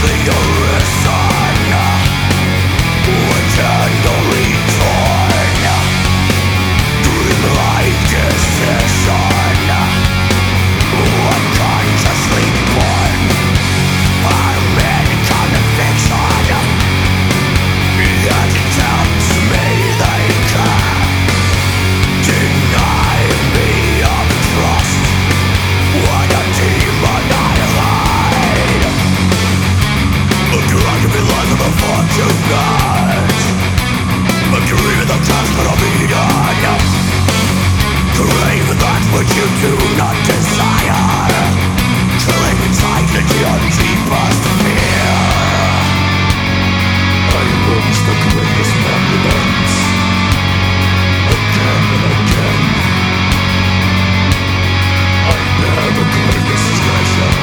Which you do not desire, killing inside into your deepest fear. I lose the greatest monuments again and again. I bear the greatest treasure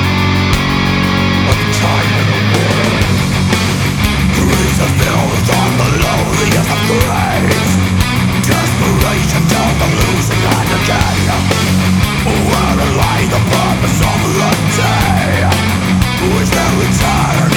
of time and a world. Breeze of filth on the loneliest of graves. Desperation till the losing hand again. Where lie the purpose of the day? Who is their return?